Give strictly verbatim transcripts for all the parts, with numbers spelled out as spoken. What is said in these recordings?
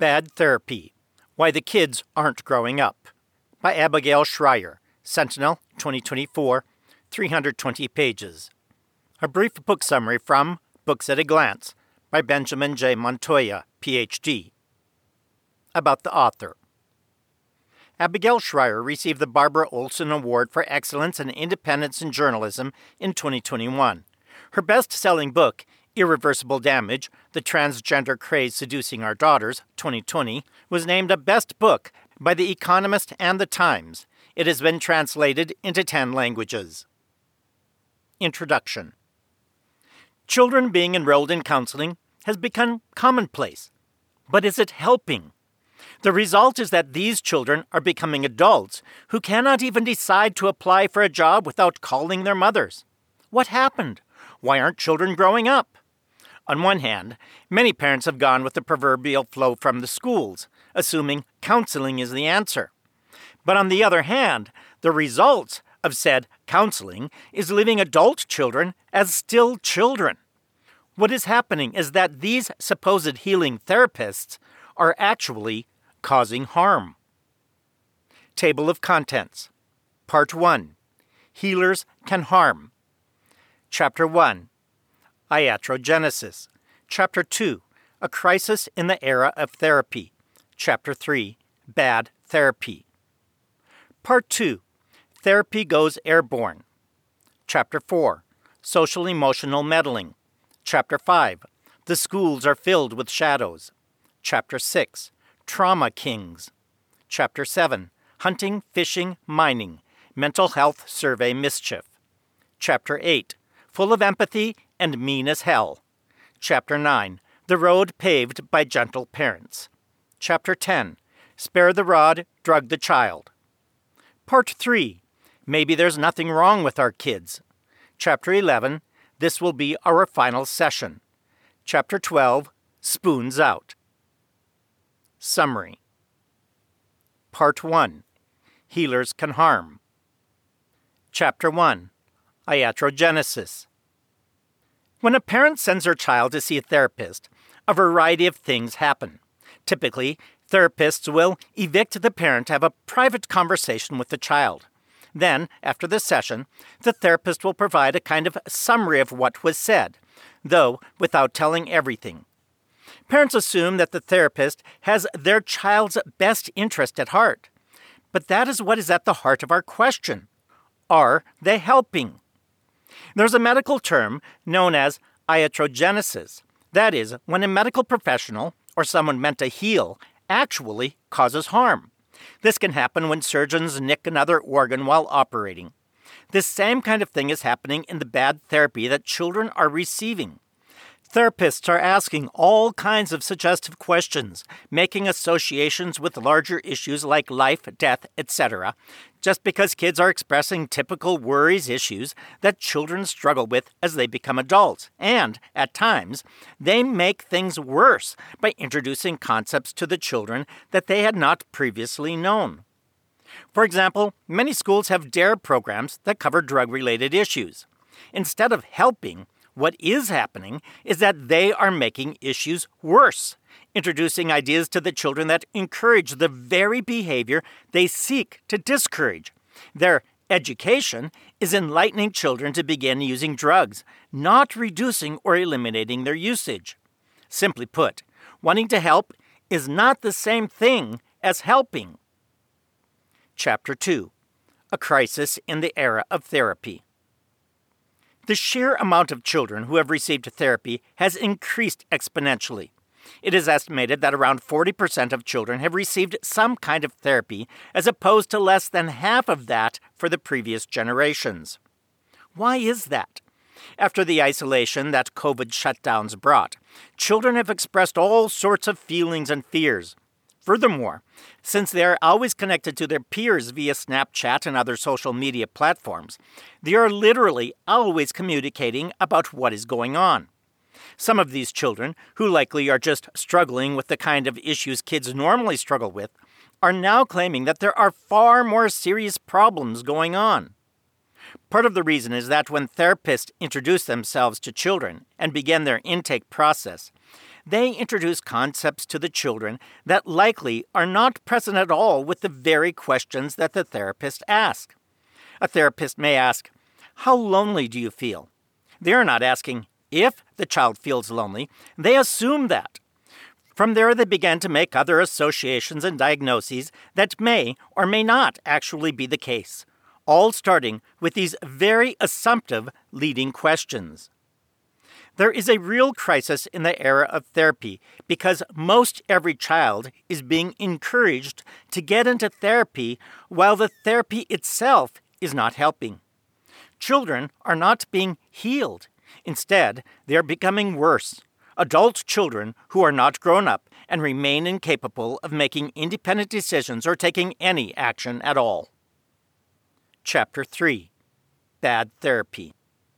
Bad Therapy: Why the Kids Aren't Growing Up by Abigail Shrier, Sentinel, twenty twenty-four, three hundred twenty pages. A brief book summary from Books at a Glance by Benjamin J. Montoya, P H D. About the author. Abigail Shrier received the Barbara Olson Award for Excellence and Independence in Journalism in twenty twenty-one. Her best-selling book, Irreversible Damage: The Transgender Craze Seducing Our Daughters, twenty twenty, was named a Best Book by The Economist and The Times. It has been translated into ten languages. Introduction. Children being enrolled in counseling has become commonplace. But is it helping? The result is that these children are becoming adults who cannot even decide to apply for a job without calling their mothers. What happened? Why aren't children growing up? On one hand, many parents have gone with the proverbial flow from the schools, assuming counseling is the answer. But on the other hand, the results of said counseling is leaving adult children as still children. What is happening is that these supposed healing therapists are actually causing harm. Table of Contents. Part one. Healers Can Harm. Chapter one. Iatrogenesis. Chapter two. A Crisis in the Era of Therapy. Chapter three. Bad Therapy. Part two. Therapy Goes Airborne. Chapter four. Social Emotional Meddling. Chapter five. The Schools Are Filled with Shadows. Chapter six. Trauma Kings. Chapter seven. Hunting, Fishing, Mining. Mental Health Survey Mischief. Chapter eight. Full of Empathy and Mean as Hell. Chapter nine. The Road Paved by Gentle Parents. Chapter ten. Spare the Rod, Drug the Child. Part three. Maybe There's Nothing Wrong with Our Kids. Chapter eleven. This will be our final session. Chapter twelve. Spoons Out. Summary. Part one. Healers Can Harm. Chapter one. Iatrogenesis. When a parent sends their child to see a therapist, a variety of things happen. Typically, therapists will evict the parent to have a private conversation with the child. Then, after the session, the therapist will provide a kind of summary of what was said, though without telling everything. Parents assume that the therapist has their child's best interest at heart. But that is what is at the heart of our question. Are they helping? There's a medical term known as iatrogenesis. That is, when a medical professional, or someone meant to heal, actually causes harm. This can happen when surgeons nick another organ while operating. This same kind of thing is happening in the bad therapy that children are receiving. Therapists are asking all kinds of suggestive questions, making associations with larger issues like life, death, et cetera, just because kids are expressing typical worries, issues that children struggle with as they become adults. And, at times, they make things worse by introducing concepts to the children that they had not previously known. For example, many schools have DARE programs that cover drug-related issues. Instead of helping, what is happening is that they are making issues worse, introducing ideas to the children that encourage the very behavior they seek to discourage. Their education is enlightening children to begin using drugs, not reducing or eliminating their usage. Simply put, wanting to help is not the same thing as helping. Chapter two. A Crisis in the Era of Therapy. The sheer amount of children who have received therapy has increased exponentially. It is estimated that around forty percent of children have received some kind of therapy, as opposed to less than half of that for the previous generations. Why is that? After the isolation that COVID shutdowns brought, children have expressed all sorts of feelings and fears. Furthermore, since they are always connected to their peers via Snapchat and other social media platforms, they are literally always communicating about what is going on. Some of these children, who likely are just struggling with the kind of issues kids normally struggle with, are now claiming that there are far more serious problems going on. Part of the reason is that when therapists introduce themselves to children and begin their intake process, they introduce concepts to the children that likely are not present at all with the very questions that the therapist asks. A therapist may ask, "How lonely do you feel?" They are not asking if the child feels lonely. They assume that. From there, they begin to make other associations and diagnoses that may or may not actually be the case, all starting with these very assumptive leading questions. There is a real crisis in the era of therapy because most every child is being encouraged to get into therapy while the therapy itself is not helping. Children are not being healed. Instead, they are becoming worse. Adult children who are not grown up and remain incapable of making independent decisions or taking any action at all. Chapter three. Bad Therapy.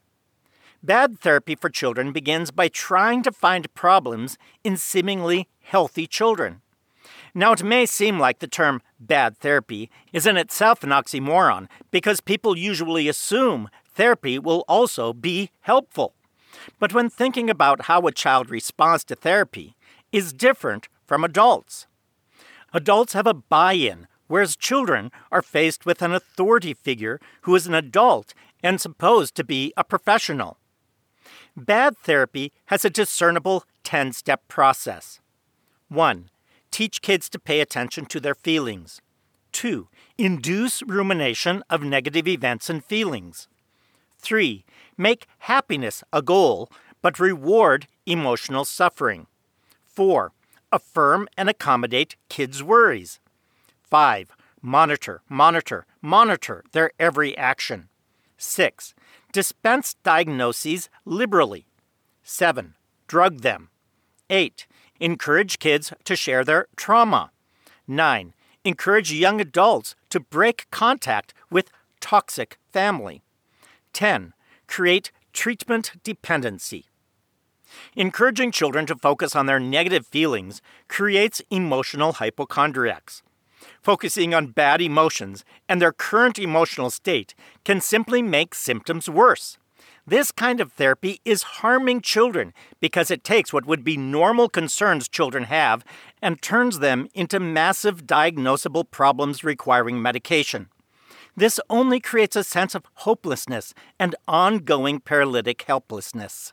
Bad therapy for children begins by trying to find problems in seemingly healthy children. Now, it may seem like the term bad therapy is in itself an oxymoron because people usually assume therapy will also be helpful. But when thinking about how a child responds to therapy is different from adults. Adults have a buy-in, whereas children are faced with an authority figure who is an adult and supposed to be a professional. Bad therapy has a discernible ten-step process. one. Teach kids to pay attention to their feelings. two. Induce rumination of negative events and feelings. three. Make happiness a goal, but reward emotional suffering. four. Affirm and accommodate kids' worries. five. Monitor, monitor, monitor their every action. six. Dispense diagnoses liberally. seven. Drug them. eight. Encourage kids to share their trauma. nine. Encourage young adults to break contact with toxic family. ten. Create treatment dependency. Encouraging children to focus on their negative feelings creates emotional hypochondriacs. Focusing on bad emotions and their current emotional state can simply make symptoms worse. This kind of therapy is harming children because it takes what would be normal concerns children have and turns them into massive diagnosable problems requiring medication. This only creates a sense of hopelessness and ongoing paralytic helplessness.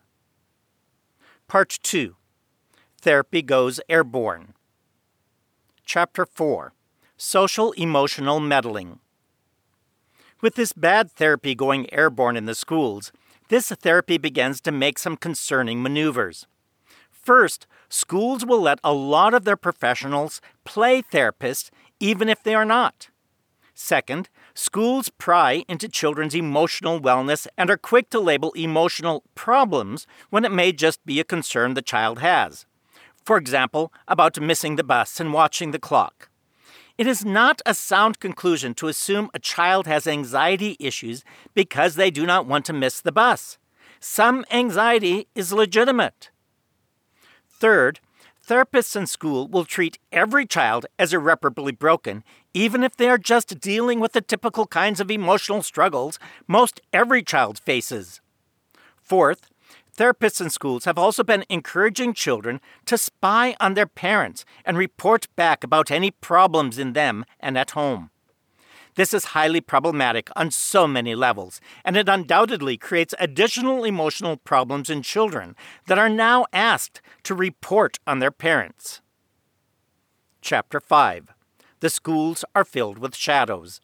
Part two. Therapy Goes Airborne. Chapter four. Social Emotional Meddling. With this bad therapy going airborne in the schools, this therapy begins to make some concerning maneuvers. First, schools will let a lot of their professionals play therapists even if they are not. Second, schools pry into children's emotional wellness and are quick to label emotional problems when it may just be a concern the child has. For example, about missing the bus and watching the clock. It is not a sound conclusion to assume a child has anxiety issues because they do not want to miss the bus. Some anxiety is legitimate. Third, therapists in school will treat every child as irreparably broken, even if they are just dealing with the typical kinds of emotional struggles most every child faces. Fourth, therapists in schools have also been encouraging children to spy on their parents and report back about any problems in them and at home. This is highly problematic on so many levels, and it undoubtedly creates additional emotional problems in children that are now asked to report on their parents. Chapter five. The schools are filled with shadows.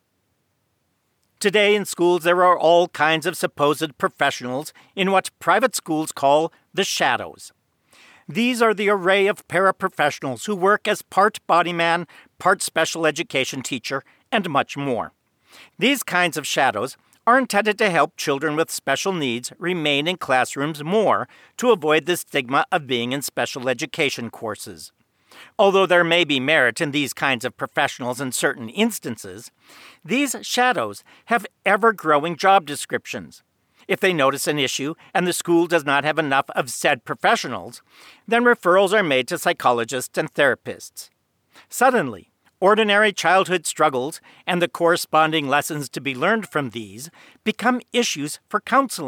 Today in schools there are all kinds of supposed professionals in what private schools call the shadows. These are the array of paraprofessionals who work as part body man, part special education teacher, and much more. These kinds of shadows are intended to help children with special needs remain in classrooms more to avoid the stigma of being in special education courses. Although there may be merit in these kinds of professionals in certain instances, these shadows have ever-growing job descriptions. If they notice an issue and the school does not have enough of said professionals, then referrals are made to psychologists and therapists. Suddenly, ordinary childhood struggles and the corresponding lessons to be learned from these become issues for counseling.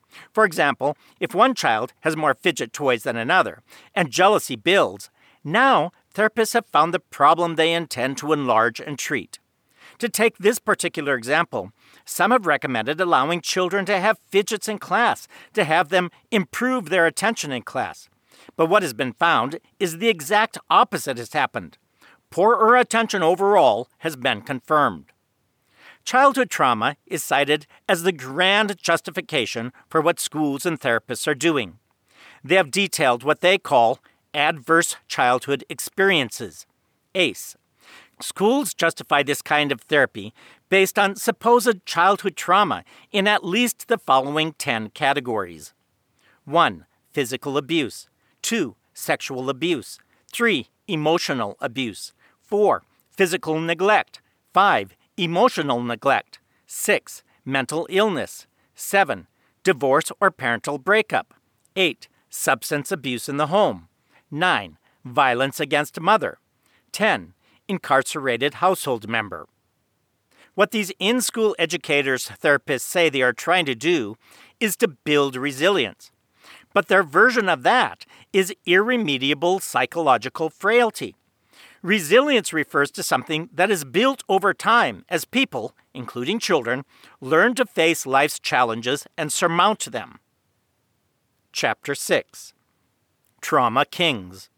For example, if one child has more fidget toys than another, and jealousy builds, now therapists have found the problem they intend to enlarge and treat. To take this particular example, some have recommended allowing children to have fidgets in class, to have them improve their attention in class. But what has been found is the exact opposite has happened. Poorer attention overall has been confirmed. Childhood trauma is cited as the grand justification for what schools and therapists are doing. They have detailed what they call adverse childhood experiences, A C E. Schools justify this kind of therapy based on supposed childhood trauma in at least the following ten categories. one. Physical abuse. two. Sexual abuse. three. Emotional abuse. four. Physical neglect. five. Emotional neglect. six. Mental illness. seven. Divorce or parental breakup. eight. Substance abuse in the home. nine. Violence against mother. ten. Incarcerated household member. What these in-school educators, therapists say they are trying to do is to build resilience. But their version of that is irremediable psychological frailty. Resilience refers to something that is built over time as people, including children, learn to face life's challenges and surmount them. Chapter six. Trauma Kings.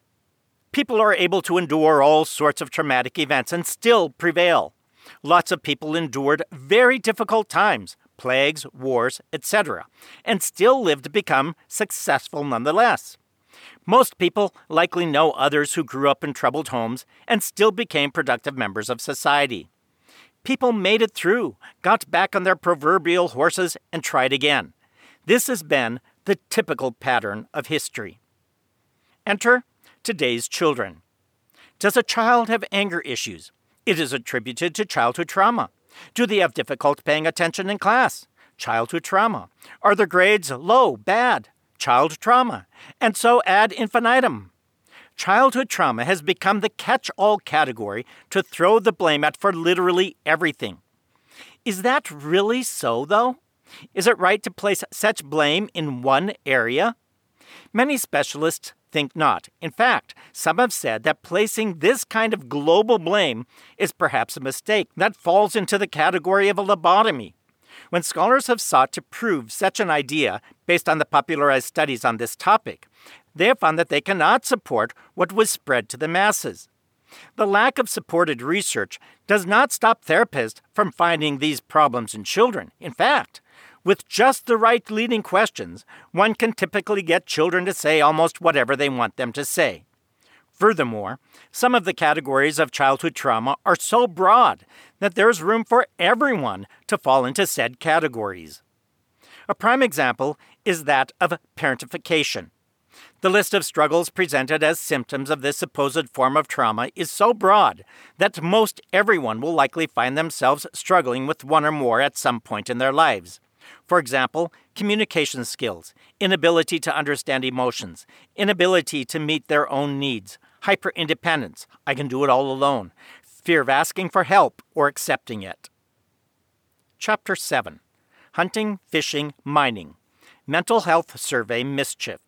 People are able to endure all sorts of traumatic events and still prevail. Lots of people endured very difficult times, plagues, wars, et cetera, and still live to become successful nonetheless. Most people likely know others who grew up in troubled homes and still became productive members of society. People made it through, got back on their proverbial horses, and tried again. This has been the typical pattern of history. Enter today's children. Does a child have anger issues? It is attributed to childhood trauma. Do they have difficulty paying attention in class? Childhood trauma. Are their grades low, bad? Child trauma. And so ad infinitum. Childhood trauma has become the catch-all category to throw the blame at for literally everything. Is that really so, though? Is it right to place such blame in one area? Many specialists think not. In fact, some have said that placing this kind of global blame is perhaps a mistake that falls into the category of a lobotomy. When scholars have sought to prove such an idea based on the popularized studies on this topic, they have found that they cannot support what was spread to the masses. The lack of supported research does not stop therapists from finding these problems in children. In fact, with just the right leading questions, one can typically get children to say almost whatever they want them to say. Furthermore, some of the categories of childhood trauma are so broad that there's room for everyone to fall into said categories. A prime example is that of parentification. The list of struggles presented as symptoms of this supposed form of trauma is so broad that most everyone will likely find themselves struggling with one or more at some point in their lives. For example, communication skills, inability to understand emotions, inability to meet their own needs, hyper-independence, I can do it all alone, fear of asking for help or accepting it. Chapter seven. Hunting, Fishing, Mining. Mental Health Survey Mischief.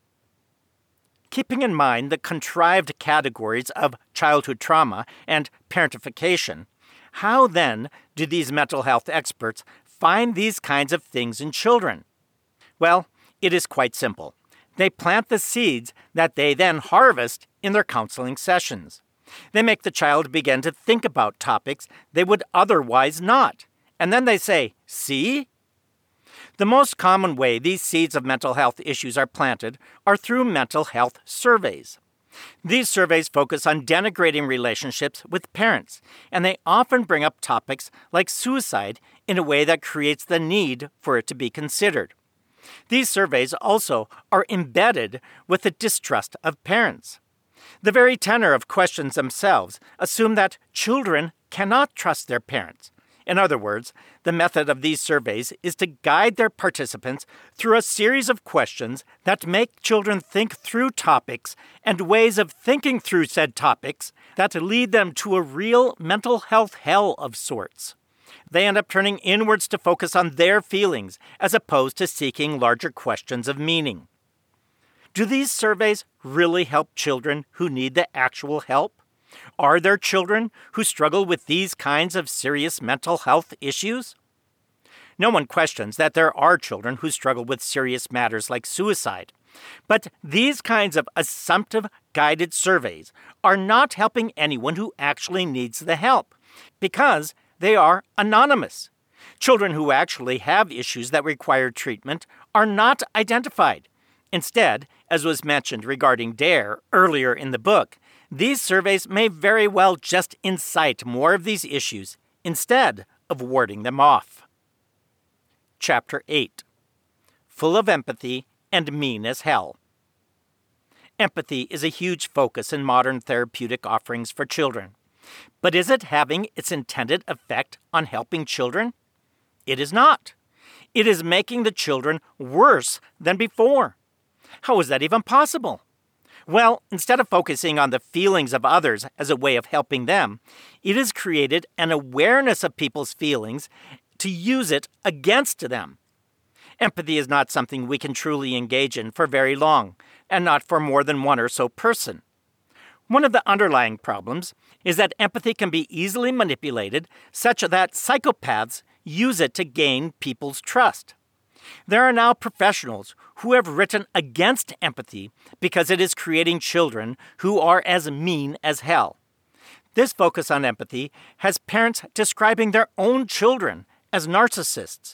Keeping in mind the contrived categories of childhood trauma and parentification, how then do these mental health experts find these kinds of things in children? Well, it is quite simple. They plant the seeds that they then harvest in their counseling sessions. They make the child begin to think about topics they would otherwise not. And then they say, see? The most common way these seeds of mental health issues are planted are through mental health surveys. These surveys focus on denigrating relationships with parents, and they often bring up topics like suicide in a way that creates the need for it to be considered. These surveys also are embedded with the distrust of parents. The very tenor of questions themselves assume that children cannot trust their parents. In other words, the method of these surveys is to guide their participants through a series of questions that make children think through topics and ways of thinking through said topics that lead them to a real mental health hell of sorts. They end up turning inwards to focus on their feelings as opposed to seeking larger questions of meaning. Do these surveys really help children who need the actual help? Are there children who struggle with these kinds of serious mental health issues? No one questions that there are children who struggle with serious matters like suicide. But these kinds of assumptive, guided surveys are not helping anyone who actually needs the help, because they are anonymous. Children who actually have issues that require treatment are not identified. Instead, as was mentioned regarding DARE earlier in the book, these surveys may very well just incite more of these issues instead of warding them off. Chapter eight. Full of Empathy and Mean as Hell. Empathy is a huge focus in modern therapeutic offerings for children. But is it having its intended effect on helping children? It is not. It is making the children worse than before. How is that even possible? Well, instead of focusing on the feelings of others as a way of helping them, it has created an awareness of people's feelings to use it against them. Empathy is not something we can truly engage in for very long, and not for more than one or so person. One of the underlying problems is that empathy can be easily manipulated such that psychopaths use it to gain people's trust. There are now professionals who have written against empathy because it is creating children who are as mean as hell. This focus on empathy has parents describing their own children as narcissists.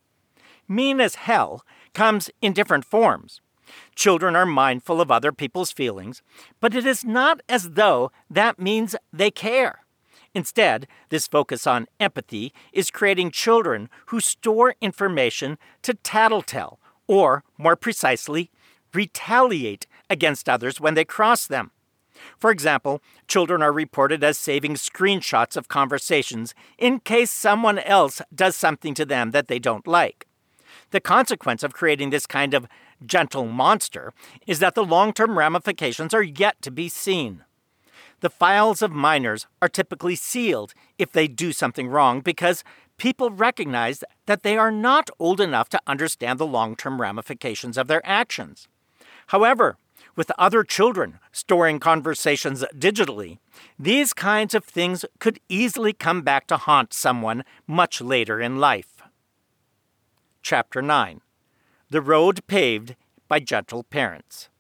Mean as hell comes in different forms. Children are mindful of other people's feelings, but it is not as though that means they care. Instead, this focus on empathy is creating children who store information to tattletale, or, more precisely, retaliate against others when they cross them. For example, children are reported as saving screenshots of conversations in case someone else does something to them that they don't like. The consequence of creating this kind of gentle monster is that the long-term ramifications are yet to be seen. The files of minors are typically sealed if they do something wrong because people recognize that they are not old enough to understand the long-term ramifications of their actions. However, with other children storing conversations digitally, these kinds of things could easily come back to haunt someone much later in life. Chapter nine. The Road Paved by Gentle Parents.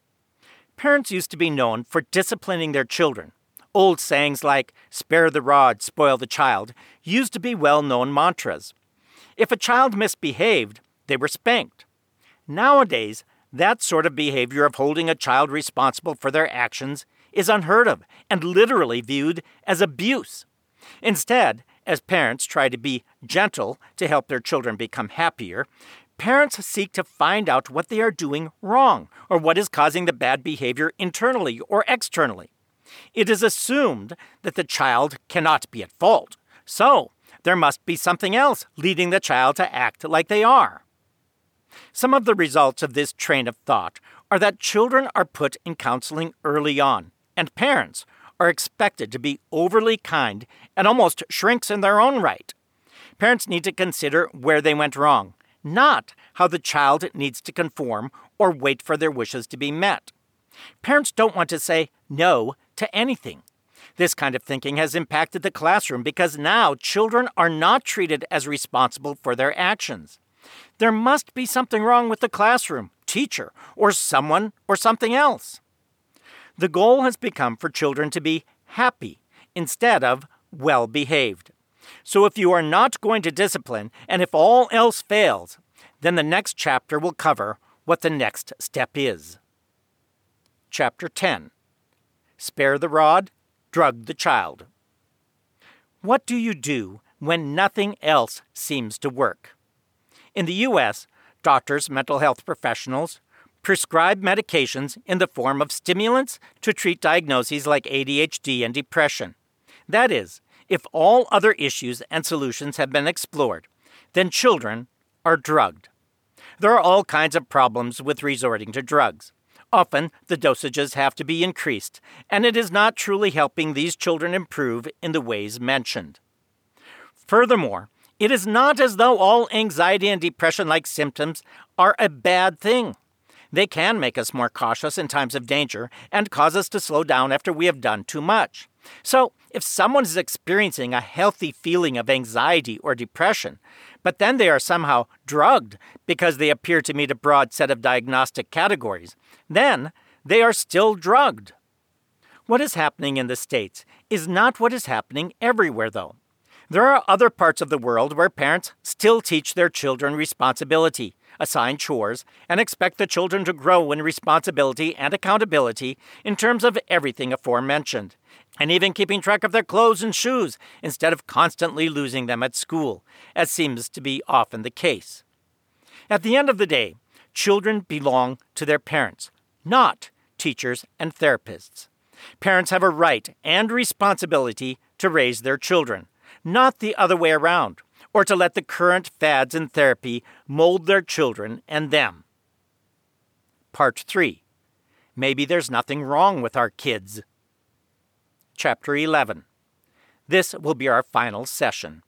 Parents used to be known for disciplining their children. Old sayings like, "spare the rod, spoil the child," used to be well-known mantras. If a child misbehaved, they were spanked. Nowadays, that sort of behavior of holding a child responsible for their actions is unheard of and literally viewed as abuse. Instead, as parents try to be gentle to help their children become happier, parents seek to find out what they are doing wrong or what is causing the bad behavior internally or externally. It is assumed that the child cannot be at fault, so there must be something else leading the child to act like they are. Some of the results of this train of thought are that children are put in counseling early on, and parents are expected to be overly kind and almost shrinks in their own right. Parents need to consider where they went wrong, not how the child needs to conform or wait for their wishes to be met. Parents don't want to say no to anything. This kind of thinking has impacted the classroom because now children are not treated as responsible for their actions. There must be something wrong with the classroom, teacher, or someone or something else. The goal has become for children to be happy instead of well-behaved. So if you are not going to discipline, and if all else fails, then the next chapter will cover what the next step is. Chapter ten. Spare the rod, drug the child. What do you do when nothing else seems to work? In the U S, doctors, mental health professionals, prescribe medications in the form of stimulants to treat diagnoses like A D H D and depression. That is, if all other issues and solutions have been explored, then children are drugged. There are all kinds of problems with resorting to drugs. Often, the dosages have to be increased, and it is not truly helping these children improve in the ways mentioned. Furthermore, it is not as though all anxiety and depression-like symptoms are a bad thing. They can make us more cautious in times of danger and cause us to slow down after we have done too much. So, if someone is experiencing a healthy feeling of anxiety or depression, but then they are somehow drugged because they appear to meet a broad set of diagnostic categories, then they are still drugged. What is happening in the States is not what is happening everywhere, though. There are other parts of the world where parents still teach their children responsibility, assign chores, and expect the children to grow in responsibility and accountability in terms of everything aforementioned, and even keeping track of their clothes and shoes instead of constantly losing them at school, as seems to be often the case. At the end of the day, children belong to their parents, not teachers and therapists. Parents have a right and responsibility to raise their children, not the other way around, or to let the current fads in therapy mold their children and them. Part three. Maybe there's nothing wrong with our kids. Chapter eleven. This will be our final session.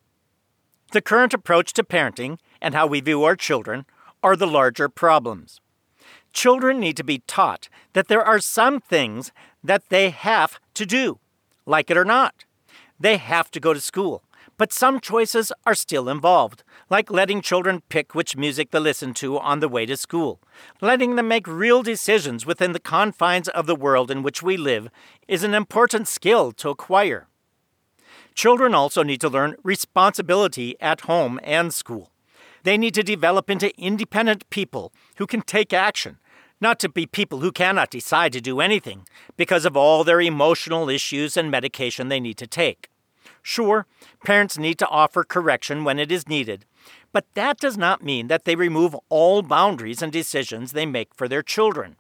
The current approach to parenting and how we view our children are the larger problems. Children need to be taught that there are some things that they have to do, like it or not. They have to go to school, but some choices are still involved, like letting children pick which music they listen to on the way to school. Letting them make real decisions within the confines of the world in which we live is an important skill to acquire. Children also need to learn responsibility at home and school. They need to develop into independent people who can take action, not to be people who cannot decide to do anything because of all their emotional issues and medication they need to take. Sure, parents need to offer correction when it is needed, but that does not mean that they remove all boundaries and decisions they make for their children.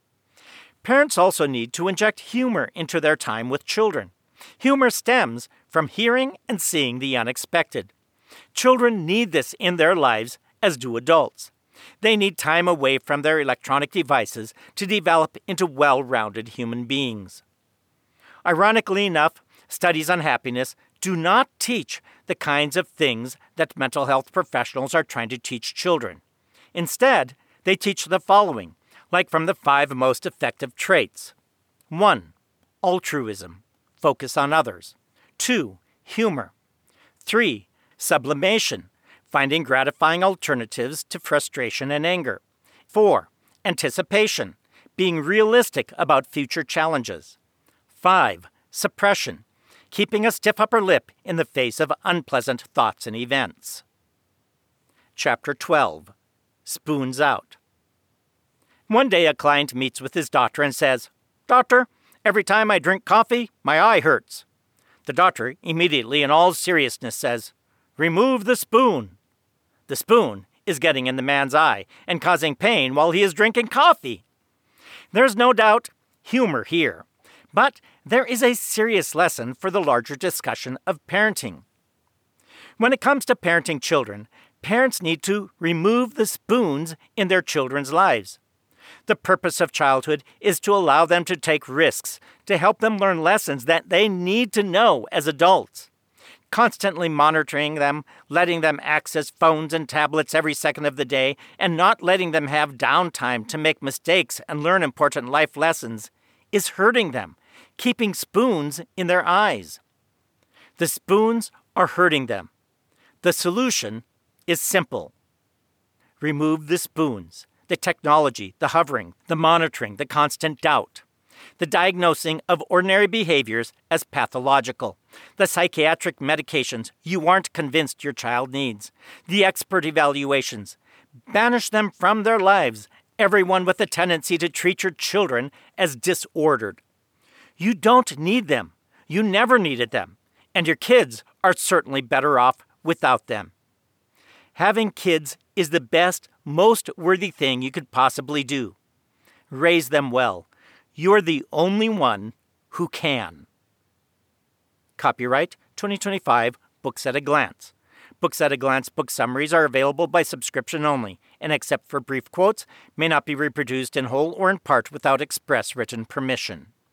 Parents also need to inject humor into their time with children. Humor stems from hearing and seeing the unexpected. Children need this in their lives, as do adults. They need time away from their electronic devices to develop into well-rounded human beings. Ironically enough, studies on happiness do not teach the kinds of things that mental health professionals are trying to teach children. Instead, they teach the following, like from the five most effective traits. one. Altruism, focus on others. two. Humor. three. Sublimation, finding gratifying alternatives to frustration and anger. four. Anticipation, being realistic about future challenges. five. Suppression, keeping a stiff upper lip in the face of unpleasant thoughts and events. Chapter twelve. Spoons Out. One day a client meets with his doctor and says, "Doctor, every time I drink coffee, my eye hurts." The doctor immediately, in all seriousness, says, "Remove the spoon." The spoon is getting in the man's eye and causing pain while he is drinking coffee. There's no doubt humor here, but there is a serious lesson for the larger discussion of parenting. When it comes to parenting children, parents need to remove the spoons in their children's lives. The purpose of childhood is to allow them to take risks, to help them learn lessons that they need to know as adults. Constantly monitoring them, letting them access phones and tablets every second of the day, and not letting them have downtime to make mistakes and learn important life lessons is hurting them, keeping spoons in their eyes. The spoons are hurting them. The solution is simple. Remove the spoons, the technology, the hovering, the monitoring, the constant doubt, the diagnosing of ordinary behaviors as pathological, the psychiatric medications you aren't convinced your child needs, the expert evaluations. Banish them from their lives, everyone with a tendency to treat your children as disordered. You don't need them. You never needed them. And your kids are certainly better off without them. Having kids is the best, most worthy thing you could possibly do. Raise them well. You're the only one who can. Copyright twenty twenty-five, Books at a Glance. Books at a Glance book summaries are available by subscription only, and except for brief quotes, may not be reproduced in whole or in part without express written permission.